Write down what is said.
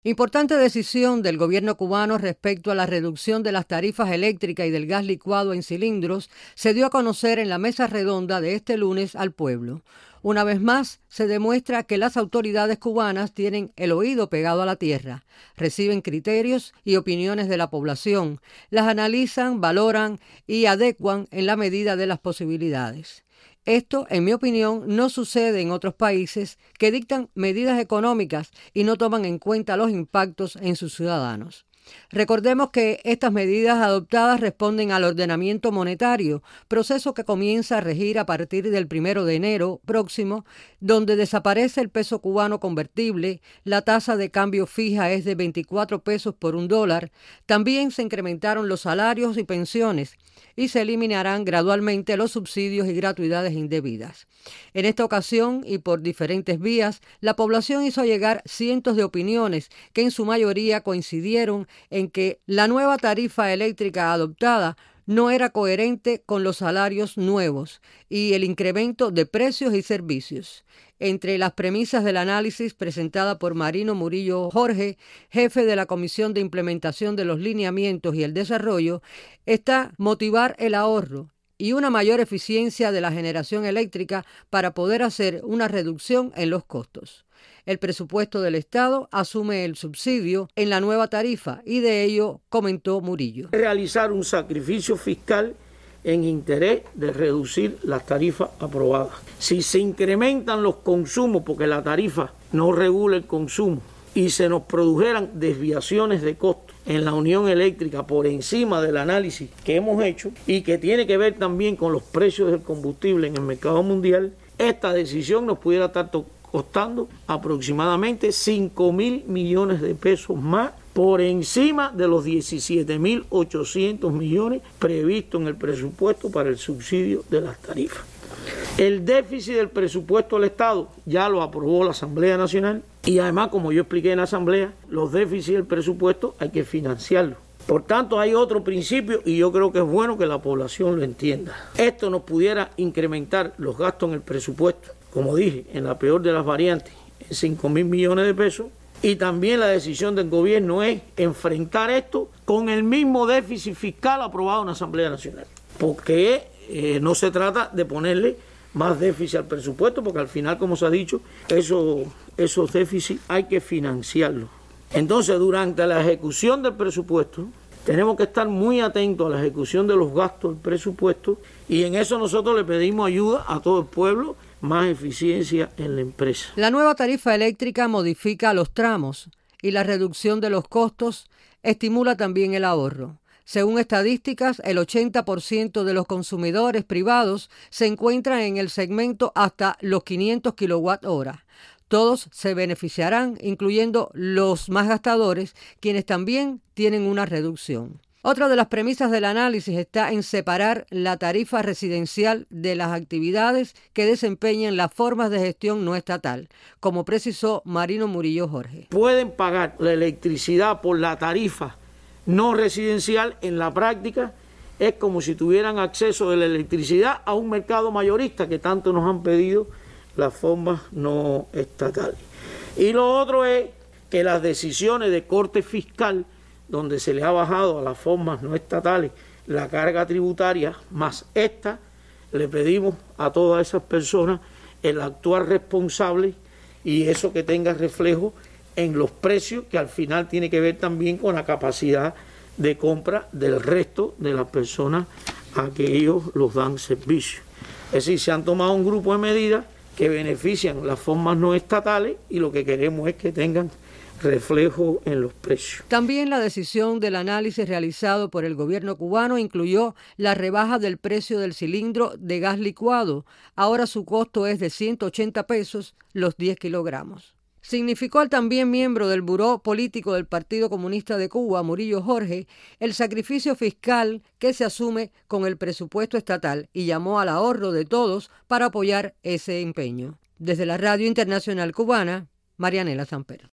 Importante decisión del gobierno cubano respecto a la reducción de las tarifas eléctricas y del gas licuado en cilindros se dio a conocer en la mesa redonda de este lunes al pueblo. Una vez más, se demuestra que las autoridades cubanas tienen el oído pegado a la tierra, reciben criterios y opiniones de la población, las analizan, valoran y adecuan en la medida de las posibilidades. Esto, en mi opinión, no sucede en otros países que dictan medidas económicas y no toman en cuenta los impactos en sus ciudadanos. Recordemos que estas medidas adoptadas responden al ordenamiento monetario, proceso que comienza a regir a partir del 1 de enero próximo, donde desaparece el peso cubano convertible, la tasa de cambio fija es de 24 pesos por $1, también se incrementaron los salarios y pensiones y se eliminarán gradualmente los subsidios y gratuidades indebidas. En esta ocasión y por diferentes vías, la población hizo llegar cientos de opiniones que en su mayoría coincidieron en que la nueva tarifa eléctrica adoptada no era coherente con los salarios nuevos y el incremento de precios y servicios. Entre las premisas del análisis presentada por Marino Murillo Jorge, jefe de la Comisión de Implementación de los Lineamientos y el Desarrollo, está motivar el ahorro y una mayor eficiencia de la generación eléctrica para poder hacer una reducción en los costos. El presupuesto del Estado asume el subsidio en la nueva tarifa y de ello comentó Murillo. Realizar un sacrificio fiscal en interés de reducir las tarifas aprobadas. Si se incrementan los consumos porque la tarifa no regula el consumo y se nos produjeran desviaciones de costos en la Unión Eléctrica por encima del análisis que hemos hecho y que tiene que ver también con los precios del combustible en el mercado mundial, esta decisión nos pudiera estar costando aproximadamente 5.000 millones de pesos más por encima de los 17.800 millones previstos en el presupuesto para el subsidio de las tarifas. El déficit del presupuesto del Estado ya lo aprobó la Asamblea Nacional y además, como yo expliqué en la Asamblea, los déficits del presupuesto hay que financiarlos. Por tanto, hay otro principio y yo creo que es bueno que la población lo entienda. Esto nos pudiera incrementar los gastos en el presupuesto, como dije, en la peor de las variantes, en 5.000 millones de pesos. Y también la decisión del gobierno es enfrentar esto con el mismo déficit fiscal aprobado en la Asamblea Nacional. Porque no se trata de ponerle más déficit al presupuesto, porque al final, como se ha dicho, esos déficits hay que financiarlos. Entonces, durante la ejecución del presupuesto, tenemos que estar muy atentos a la ejecución de los gastos del presupuesto y en eso nosotros le pedimos ayuda a todo el pueblo, más eficiencia en la empresa. La nueva tarifa eléctrica modifica los tramos y la reducción de los costos estimula también el ahorro. Según estadísticas, el 80% de los consumidores privados se encuentran en el segmento hasta los 500 kWh. Todos se beneficiarán, incluyendo los más gastadores, quienes también tienen una reducción. Otra de las premisas del análisis está en separar la tarifa residencial de las actividades que desempeñan las formas de gestión no estatal, como precisó Marino Murillo Jorge. Pueden pagar la electricidad por la tarifa no residencial. En la práctica es como si tuvieran acceso de la electricidad a un mercado mayorista que tanto nos han pedido las formas no estatales. Y lo otro es que las decisiones de corte fiscal, donde se le ha bajado a las formas no estatales la carga tributaria, más esta, le pedimos a todas esas personas el actuar responsable y eso que tenga reflejo en los precios, que al final tiene que ver también con la capacidad de compra del resto de las personas a que ellos los dan servicio. Es decir, se han tomado un grupo de medidas que benefician las formas no estatales y lo que queremos es que tengan reflejo en los precios. También la decisión del análisis realizado por el gobierno cubano incluyó la rebaja del precio del cilindro de gas licuado. Ahora su costo es de 180 pesos los 10 kilogramos. Significó al también miembro del Buró Político del Partido Comunista de Cuba, Murillo Jorge, el sacrificio fiscal que se asume con el presupuesto estatal y llamó al ahorro de todos para apoyar ese empeño. Desde la Radio Internacional Cubana, Marianela Samper.